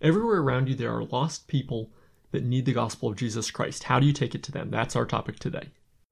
Everywhere around you, there are lost people that need the gospel of Jesus Christ. How do you take it to them? That's our topic today.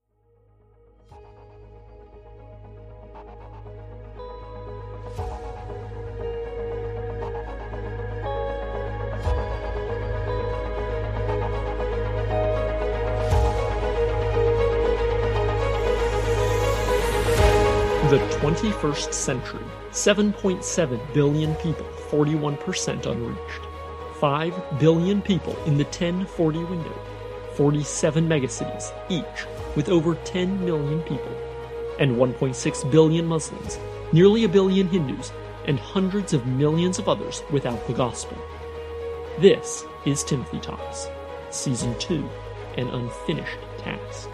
The 21st century, 7.7 billion people, 41% unreached. 5 billion people in the 1040 window, 47 megacities, each with over 10 million people, and 1.6 billion Muslims, nearly a billion Hindus, and hundreds of millions of others without the gospel. This is Timothy Talks, Season 2, An Unfinished Task.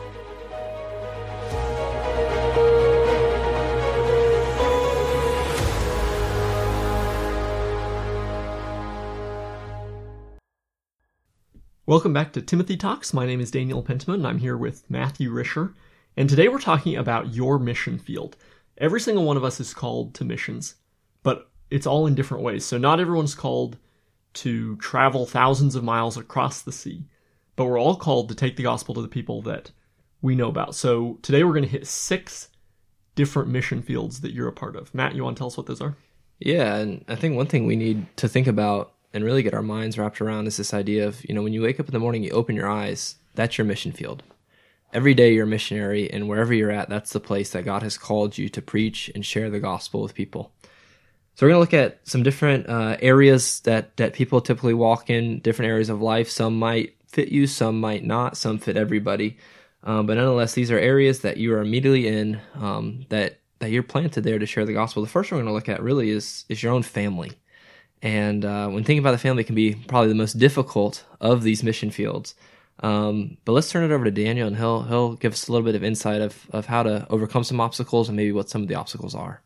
Welcome back to Timothy Talks. My name is Daniel Pentman, and I'm here with Matthew Risher. And today we're talking about your mission field. Every single one of us is called to missions, but it's all in different ways. So not everyone's called to travel thousands of miles across the sea, but we're all called to take the gospel to the people that we know about. So today we're going to hit 6 different mission fields that you're a part of. Matt, you want to tell us what those are? Yeah, and I think one thing we need to think about and really get our minds wrapped around is this idea of, when you wake up in the morning, you open your eyes, that's your mission field. Every day you're a missionary, and wherever you're at, that's the place that God has called you to preach and share the gospel with people. So we're going to look at some different areas that people typically walk in, different areas of life. Some might fit you, some might not, some fit everybody. But nonetheless, these are areas that you are immediately in, that you're planted there to share the gospel. The first one we're going to look at really is your own family. And when thinking about the family, it can be probably the most difficult of these mission fields. But let's turn it over to Daniel, and he'll give us a little bit of insight of how to overcome some obstacles and maybe what some of the obstacles are.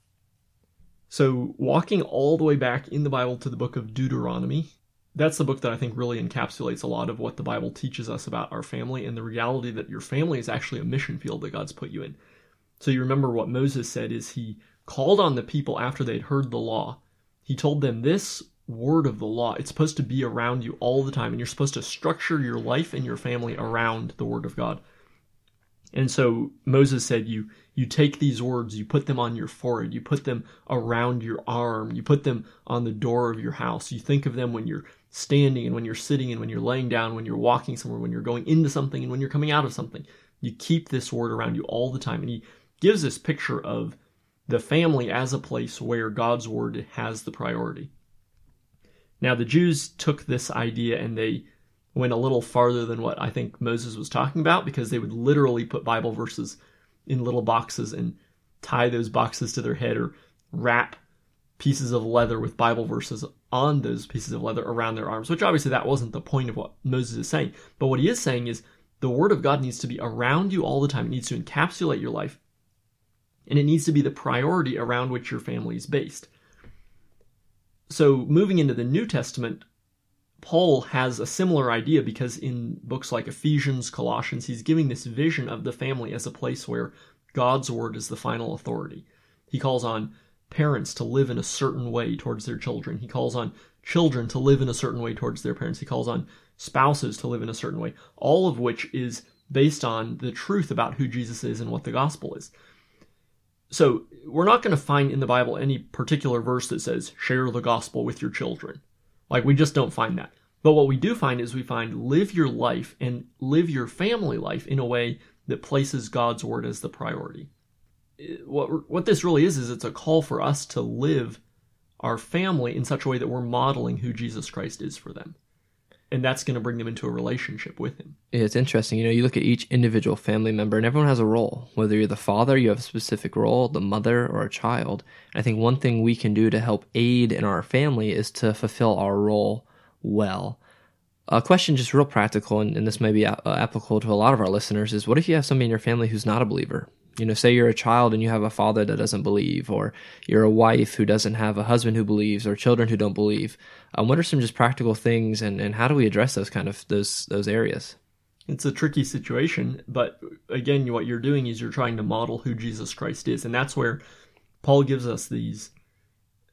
So walking all the way back in the Bible to the book of Deuteronomy, that's the book that I think really encapsulates a lot of what the Bible teaches us about our family and the reality that your family is actually a mission field that God's put you in. So you remember what Moses said is he called on the people after they'd heard the law. He told them this word of the law, it's supposed to be around you all the time, and you're supposed to structure your life and your family around the word of God. And so Moses said, you take these words, you put them on your forehead, you put them around your arm, you put them on the door of your house. You think of them when you're standing and when you're sitting and when you're laying down, when you're walking somewhere, when you're going into something and when you're coming out of something. You keep this word around you all the time. And he gives this picture of the family as a place where God's word has the priority. Now, the Jews took this idea and they went a little farther than what I think Moses was talking about, because they would literally put Bible verses in little boxes and tie those boxes to their head, or wrap pieces of leather with Bible verses on those pieces of leather around their arms, which obviously that wasn't the point of what Moses is saying. But what he is saying is the word of God needs to be around you all the time. It needs to encapsulate your life. And it needs to be the priority around which your family is based. So moving into the New Testament, Paul has a similar idea, because in books like Ephesians, Colossians, he's giving this vision of the family as a place where God's word is the final authority. He calls on parents to live in a certain way towards their children. He calls on children to live in a certain way towards their parents. He calls on spouses to live in a certain way, all of which is based on the truth about who Jesus is and what the gospel is. So we're not going to find in the Bible any particular verse that says, share the gospel with your children. Like, we just don't find that. But what we do find is we find live your life and live your family life in a way that places God's word as the priority. What this really is it's a call for us to live our family in such a way that we're modeling who Jesus Christ is for them. And that's going to bring them into a relationship with him. It's interesting. You look at each individual family member, and everyone has a role. Whether you're the father, you have a specific role, the mother, or a child. And I think one thing we can do to help aid in our family is to fulfill our role well. A question just real practical, and this may be applicable to a lot of our listeners, is what if you have somebody in your family who's not a believer? Say you're a child and you have a father that doesn't believe, or you're a wife who doesn't have a husband who believes, or children who don't believe. What are some just practical things, and how do we address those areas? It's a tricky situation, but again, what you're doing is you're trying to model who Jesus Christ is, and that's where Paul gives us these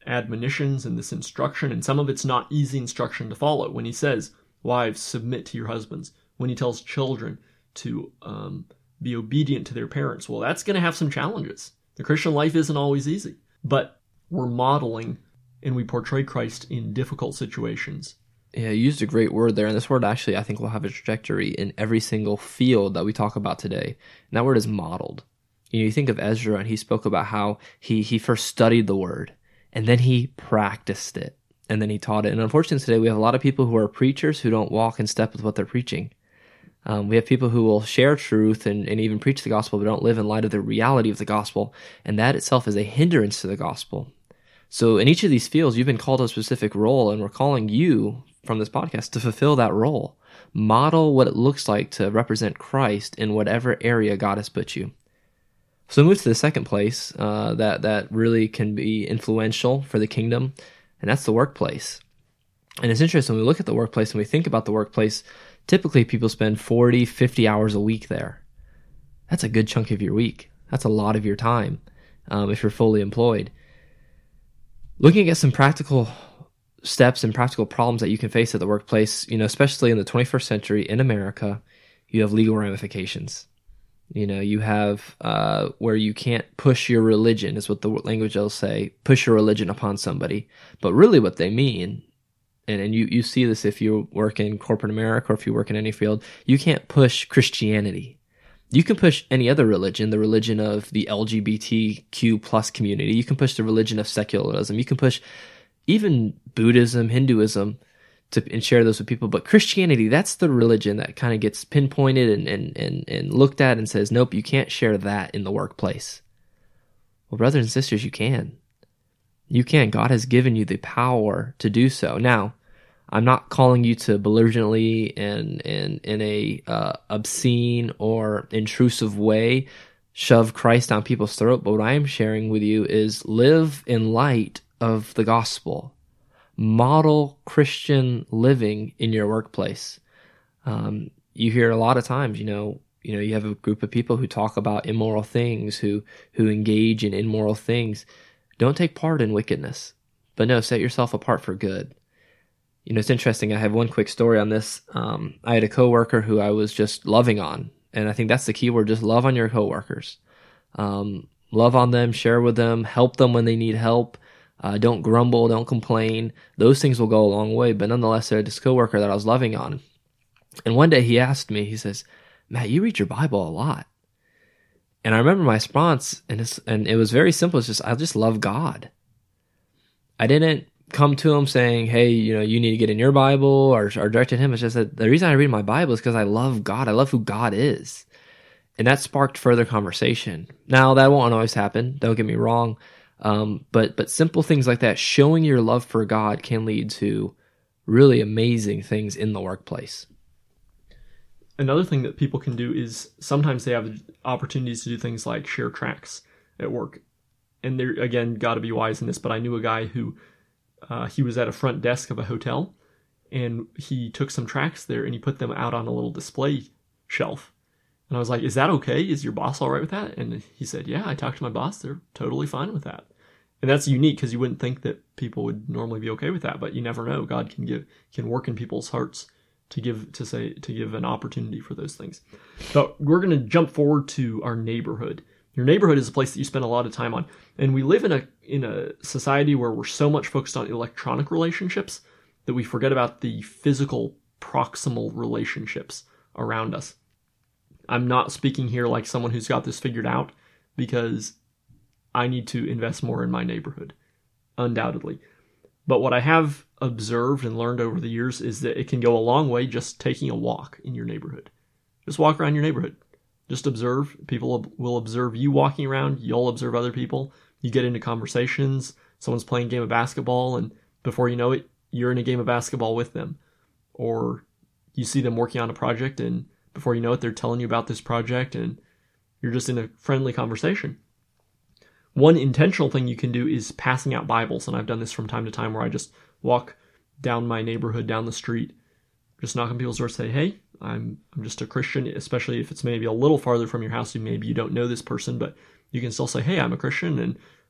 admonitions and this instruction, and some of it's not easy instruction to follow. When he says, wives, submit to your husbands. When he tells children to be obedient to their parents, well, that's going to have some challenges. The Christian life isn't always easy, but we're modeling and we portray Christ in difficult situations. Yeah, you used a great word there, and this word actually I think will have a trajectory in every single field that we talk about today, and that word is modeled. You think of Ezra, and he spoke about how he first studied the word, and then he practiced it, and then he taught it. And unfortunately today we have a lot of people who are preachers who don't walk in step with what they're preaching. We have people who will share truth and even preach the gospel, but don't live in light of the reality of the gospel, and that itself is a hindrance to the gospel. So in each of these fields, you've been called to a specific role, and we're calling you from this podcast to fulfill that role. Model what it looks like to represent Christ in whatever area God has put you. So move to the second place that really can be influential for the kingdom, and that's the workplace. And it's interesting, when we look at the workplace and we think about the workplace, typically people spend 40, 50 hours a week there. That's a good chunk of your week. That's a lot of your time if you're fully employed. Looking at some practical steps and practical problems that you can face at the workplace, especially in the 21st century in America, you have legal ramifications. You have where you can't push your religion, is what the language they'll say, push your religion upon somebody. But really what they mean, and you see this if you work in corporate America or if you work in any field, you can't push Christianity. You can push any other religion, the religion of the LGBTQ plus community. You can push the religion of secularism. You can push even Buddhism, Hinduism, and share those with people. But Christianity, that's the religion that kind of gets pinpointed and looked at and says, nope, you can't share that in the workplace. Well, brothers and sisters, you can. You can. God has given you the power to do so. Now, I'm not calling you to belligerently and in a obscene or intrusive way shove Christ down people's throat, but what I am sharing with you is live in light of the gospel. Model Christian living in your workplace. You hear a lot of times, you have a group of people who talk about immoral things, who engage in immoral things. Don't take part in wickedness, but no, set yourself apart for good. It's interesting. I have one quick story on this. I had a coworker who I was just loving on, and I think that's the key word, just love on your coworkers. Love on them, share with them, help them when they need help. Don't grumble, don't complain. Those things will go a long way, but nonetheless, I had this coworker that I was loving on. And one day he asked me, he says, Matt, you read your Bible a lot. And I remember my response, and it was very simple. It's just, I just love God. I didn't come to him saying, hey, you need to get in your Bible or directed him. It's just that the reason I read my Bible is because I love God. I love who God is. And that sparked further conversation. Now, that won't always happen. Don't get me wrong. But simple things like that, showing your love for God, can lead to really amazing things in the workplace. Another thing that people can do is sometimes they have opportunities to do things like share tracts at work. And they're, again, got to be wise in this, but I knew a guy who he was at a front desk of a hotel, and he took some tracts there and he put them out on a little display shelf. And I was like, is that okay? Is your boss all right with that? And he said, yeah, I talked to my boss. They're totally fine with that. And that's unique because you wouldn't think that people would normally be okay with that, but you never know. God can work in people's hearts to give an opportunity for those things. But we're going to jump forward to our neighborhood. Your neighborhood is a place that you spend a lot of time on. And we live in a society where we're so much focused on electronic relationships that we forget about the physical proximal relationships around us. I'm not speaking here like someone who's got this figured out, because I need to invest more in my neighborhood, undoubtedly. But what I have observed and learned over the years is that it can go a long way just taking a walk in your neighborhood. Just walk around your neighborhood. Just observe. People will observe you walking around. You'll observe other people. You get into conversations. Someone's playing a game of basketball, and before you know it, you're in a game of basketball with them. Or you see them working on a project, and before you know it, they're telling you about this project, and you're just in a friendly conversation. One intentional thing you can do is passing out Bibles, and I've done this from time to time where I just walk down my neighborhood, down the street, just knock on people's doors, say, hey, I'm just a Christian, especially if it's maybe a little farther from your house, maybe you don't know this person, but you can still say, hey, I'm a Christian, and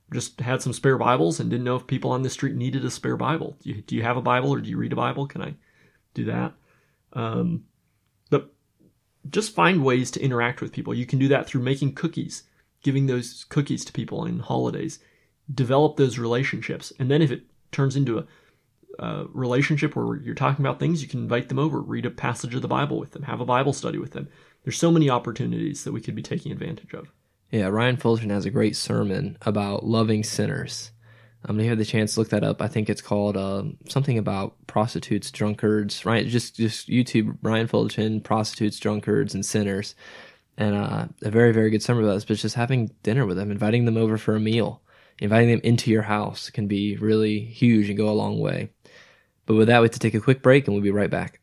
just had some spare Bibles and didn't know if people on the street needed a spare Bible. Do you have a Bible, or do you read a Bible? Can I do that? But just find ways to interact with people. You can do that through making cookies, giving those cookies to people in holidays. Develop those relationships. And then if it turns into a relationship where you're talking about things, you can invite them over, read a passage of the Bible with them, have a Bible study with them. There's so many opportunities that we could be taking advantage of. Yeah, Ryan Fulton has a great sermon about loving sinners. If you have the chance to look that up, I think it's called something about prostitutes, drunkards, right? Just YouTube Ryan Fulton, prostitutes, drunkards, and sinners. And a very, very good sermon about this, but just having dinner with them, inviting them over for a meal, inviting them into your house can be really huge and go a long way. But with that, we have to take a quick break, and we'll be right back.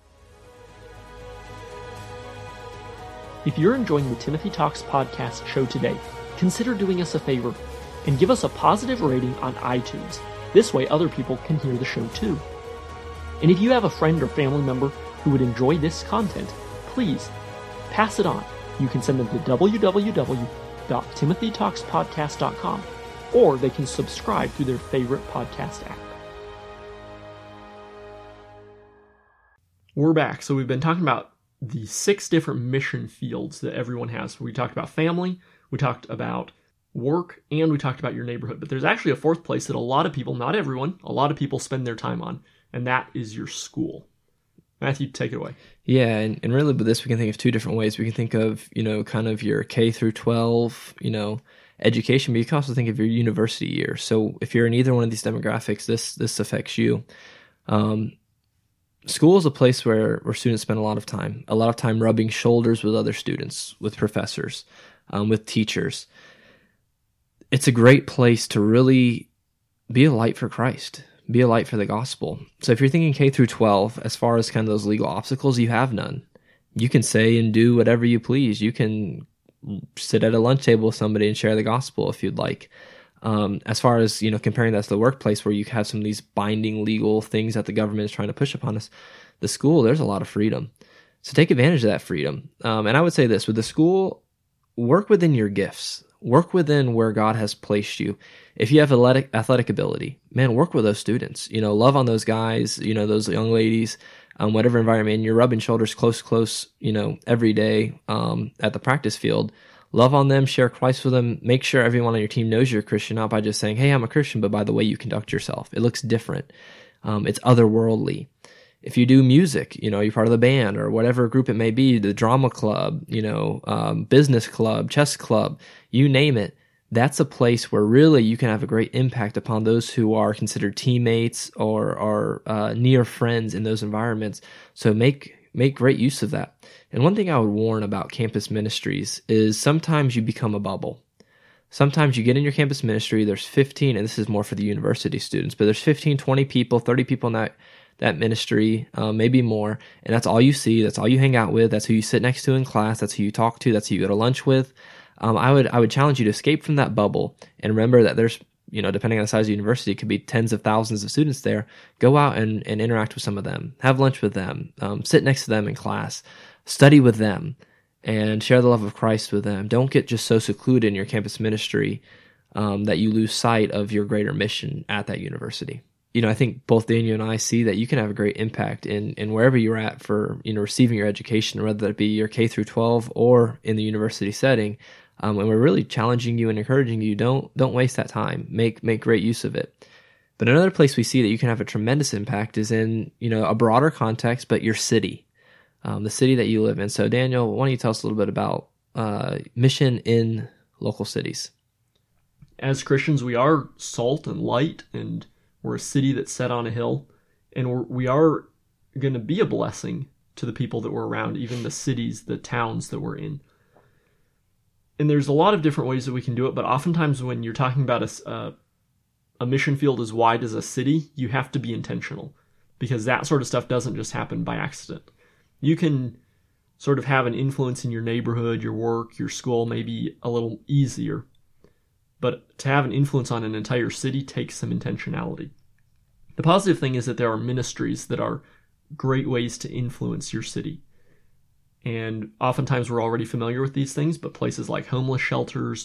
If you're enjoying the Timothy Talks podcast show today, consider doing us a favor and give us a positive rating on iTunes. This way other people can hear the show too. And if you have a friend or family member who would enjoy this content, please pass it on. You can send them to www.timothytalkspodcast.com, or they can subscribe through their favorite podcast app. We're back. So we've been talking about the 6 different mission fields that everyone has. We talked about family, we talked about work, and we talked about your neighborhood. But there's actually a 4th place that a lot of people, not everyone, a lot of people spend their time on, and that is your school. Matthew, take it away. Yeah, and really with this, we can think of 2 different ways. We can think of, kind of your K through 12, education, but you can also think of your university year. So if you're in either one of these demographics, this affects you. School is a place where students spend a lot of time rubbing shoulders with other students, with professors, with teachers. It's a great place to really be a light for Christ, be a light for the gospel. So if you're thinking K through 12, as far as kind of those legal obstacles, you have none. You can say and do whatever you please. You can sit at a lunch table with somebody and share the gospel if you'd like. As far as, comparing that to the workplace where you have some of these binding legal things that the government is trying to push upon us, the school, there's a lot of freedom. So take advantage of that freedom. And I would say this, with the school, work within your gifts. Work within where God has placed you. If you have athletic ability, man, work with those students. Love on those guys, those young ladies, whatever environment. You're rubbing shoulders close, every day at the practice field. Love on them, share Christ with them, make sure everyone on your team knows you're a Christian, not by just saying, hey, I'm a Christian, but by the way you conduct yourself. It looks different. It's otherworldly. If you do music, you're part of the band or whatever group it may be, the drama club, business club, chess club, you name it, that's a place where really you can have a great impact upon those who are considered teammates or are near friends in those environments. So make great use of that. And one thing I would warn about campus ministries is sometimes you become a bubble. Sometimes you get in your campus ministry, there's 15, and this is more for the university students, but there's 15, 20 people, 30 people in that ministry, maybe more, and that's all you see, that's all you hang out with, that's who you sit next to in class, that's who you talk to, that's who you go to lunch with. I would challenge you to escape from that bubble and remember that there's, depending on the size of the university, it could be tens of thousands of students there. Go out and interact with some of them, have lunch with them, sit next to them in class, study with them, and share the love of Christ with them. Don't get just so secluded in your campus ministry that you lose sight of your greater mission at that university. I think both Daniel and I see that you can have a great impact in wherever you're at for, receiving your education, whether that be your K through 12 or in the university setting. And we're really challenging you and encouraging you, don't waste that time. Make great use of it. But another place we see that you can have a tremendous impact is in, a broader context, but your city, the city that you live in. So Daniel, why don't you tell us a little bit about mission in local cities? As Christians, we are salt and light, and we're a city that's set on a hill, and we are going to be a blessing to the people that we're around, even the cities, the towns that we're in. And there's a lot of different ways that we can do it, but oftentimes when you're talking about a mission field as wide as a city, you have to be intentional, because that sort of stuff doesn't just happen by accident. You can sort of have an influence in your neighborhood, your work, your school, maybe a little easier. But to have an influence on an entire city takes some intentionality. The positive thing is that there are ministries that are great ways to influence your city. And oftentimes we're already familiar with these things, but places like homeless shelters,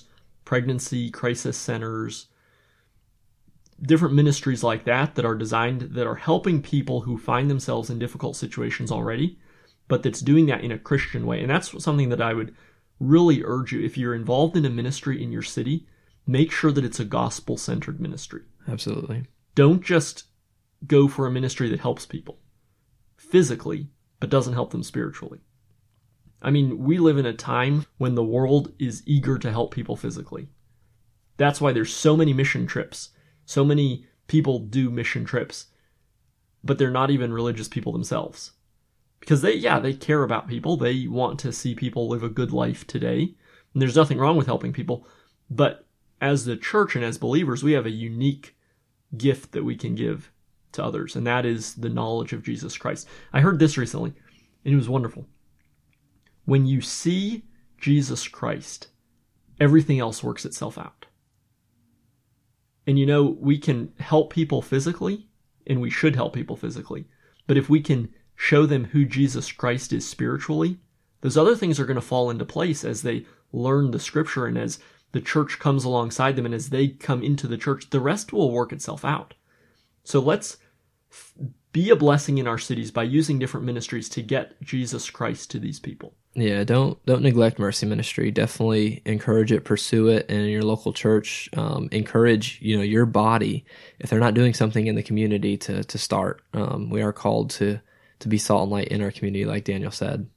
pregnancy crisis centers, different ministries like that that are designed, that are helping people who find themselves in difficult situations already, but that's doing that in a Christian way. And that's something that I would really urge you, if you're involved in a ministry in your city, make sure that it's a gospel-centered ministry. Absolutely. Don't just go for a ministry that helps people physically, but doesn't help them spiritually. I mean, we live in a time when the world is eager to help people physically. That's why there's so many mission trips. So many people do mission trips, but they're not even religious people themselves. Because they care about people. They want to see people live a good life today. And there's nothing wrong with helping people. But as the church and as believers, we have a unique gift that we can give to others, and that is the knowledge of Jesus Christ. I heard this recently, and it was wonderful. When you see Jesus Christ, everything else works itself out. And we can help people physically, and we should help people physically. But if we can show them who Jesus Christ is spiritually, those other things are going to fall into place as they learn the scripture, and as the church comes alongside them, and as they come into the church, the rest will work itself out. So let's be a blessing in our cities by using different ministries to get Jesus Christ to these people. Yeah, don't neglect Mercy Ministry. Definitely encourage it, pursue it, and in your local church, encourage your body, if they're not doing something in the community, to start. We are called to be salt and light in our community, like Daniel said.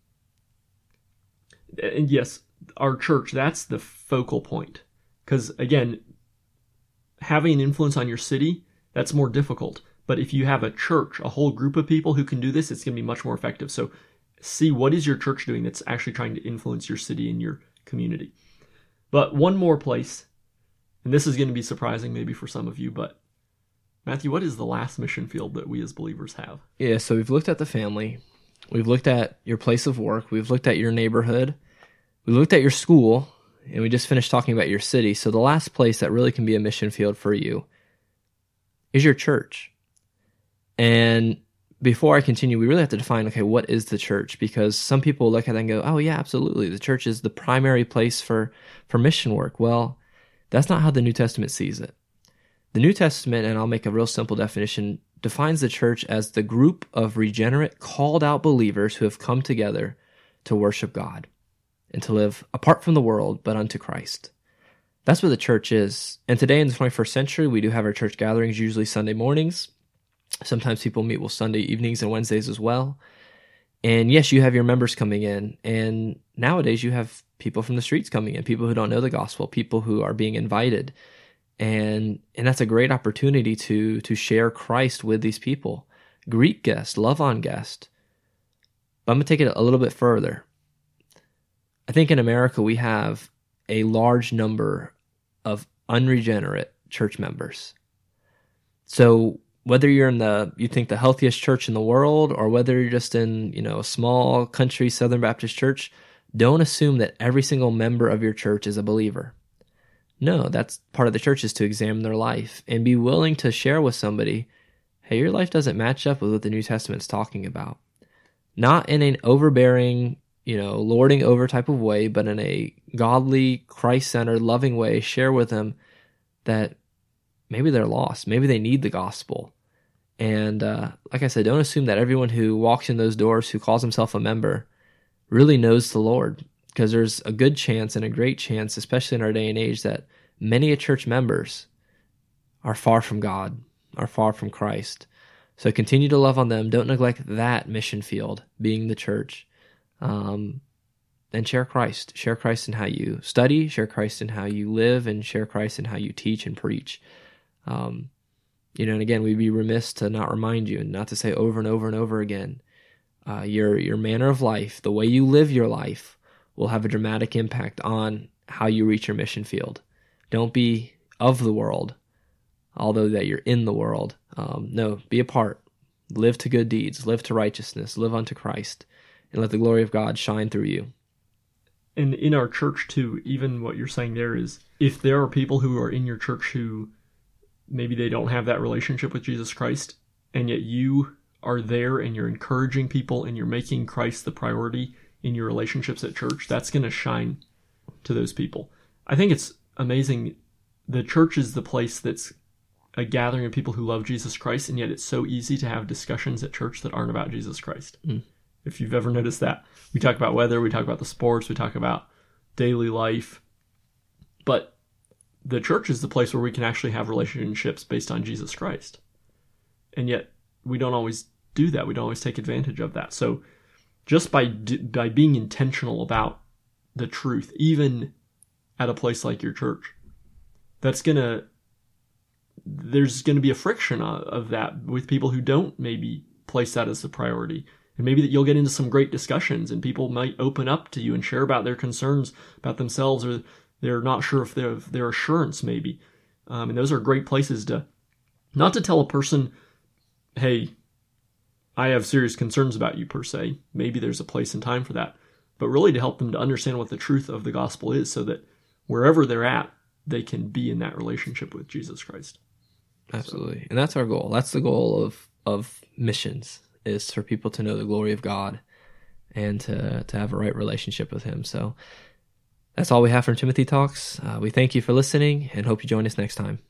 And yes, our church, that's the focal point. Because again, having an influence on your city, that's more difficult. But if you have a church, a whole group of people who can do this, it's going to be much more effective. So see, what is your church doing that's actually trying to influence your city and your community? But one more place, and this is going to be surprising maybe for some of you, but Matthew, what is the last mission field that we as believers have? Yeah, so we've looked at the family. We've looked at your place of work. We've looked at your neighborhood. We looked at your school, and we just finished talking about your city. So the last place that really can be a mission field for you is your church. And before I continue, we really have to define, okay, what is the church? Because some people look at it and go, oh yeah, absolutely, the church is the primary place for mission work. Well, that's not how the New Testament sees it. The New Testament, and I'll make a real simple definition, defines the church as the group of regenerate, called out believers who have come together to worship God and to live apart from the world, but unto Christ. That's what the church is. And today in the 21st century, we do have our church gatherings, usually Sunday mornings. Sometimes people meet with Sunday evenings and Wednesdays as well. And yes, you have your members coming in. And nowadays you have people from the streets coming in, people who don't know the gospel, people who are being invited. And that's a great opportunity to share Christ with these people. Greet guests, love on guests. But I'm going to take it a little bit further. I think in America we have a large number of unregenerate church members. So whether you're you think the healthiest church in the world, or whether you're just in, a small country Southern Baptist church, don't assume that every single member of your church is a believer. No, that's part of the church, is to examine their life and be willing to share with somebody, hey, your life doesn't match up with what the New Testament's talking about. Not in an overbearing, lording over type of way, but in a godly, Christ-centered, loving way. Share with them that maybe they're lost. Maybe they need the gospel. And like I said, don't assume that everyone who walks in those doors, who calls himself a member, really knows the Lord. Because there's a good chance and a great chance, especially in our day and age, that many church members are far from God, are far from Christ. So continue to love on them. Don't neglect that mission field, being the church. And share Christ. Share Christ in how you study, share Christ in how you live, and share Christ in how you teach and preach. And again, we'd be remiss to not remind you and not to say over and over and over again, your manner of life, the way you live your life, will have a dramatic impact on how you reach your mission field. Don't be of the world, although that you're in the world. No, be a part. Live to good deeds, live to righteousness, live unto Christ, and let the glory of God shine through you. And in our church too, even what you're saying there is, if there are people who are in your church who maybe they don't have that relationship with Jesus Christ, and yet you are there and you're encouraging people and you're making Christ the priority in your relationships at church, that's going to shine to those people. I think it's amazing. The church is the place that's a gathering of people who love Jesus Christ, and yet it's so easy to have discussions at church that aren't about Jesus Christ. If you've ever noticed that. We talk about weather, we talk about the sports, we talk about daily life. But the church is the place where we can actually have relationships based on Jesus Christ. And yet we don't always do that. We don't always take advantage of that. So just by being intentional about the truth, even at a place like your church, there's going to be a friction of that with people who don't maybe place that as a priority. And maybe that you'll get into some great discussions and people might open up to you and share about their concerns about themselves, or they're not sure if their assurance maybe. And those are great places to, not to tell a person, hey, I have serious concerns about you per se. Maybe there's a place and time for that. But really to help them to understand what the truth of the gospel is, so that wherever they're at, they can be in that relationship with Jesus Christ. Absolutely. And that's our goal. That's the goal of missions, is for people to know the glory of God and to have a right relationship with him. So that's all we have from Timothy Talks. We thank you for listening and hope you join us next time.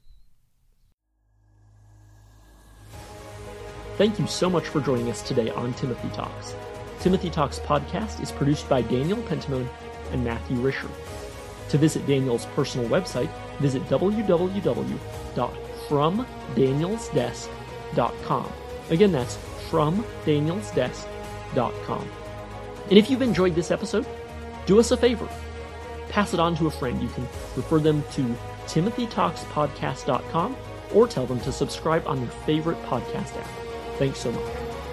Thank you so much for joining us today on Timothy Talks. Timothy Talks podcast is produced by Daniel Pentamone and Matthew Risher. To visit Daniel's personal website, visit www.fromdanielsdesk.com. Again, that's fromdanielsdesk.com. And if you've enjoyed this episode, do us a favor. Pass it on to a friend. You can refer them to timothytalkspodcast.com or tell them to subscribe on your favorite podcast app. Thanks so much.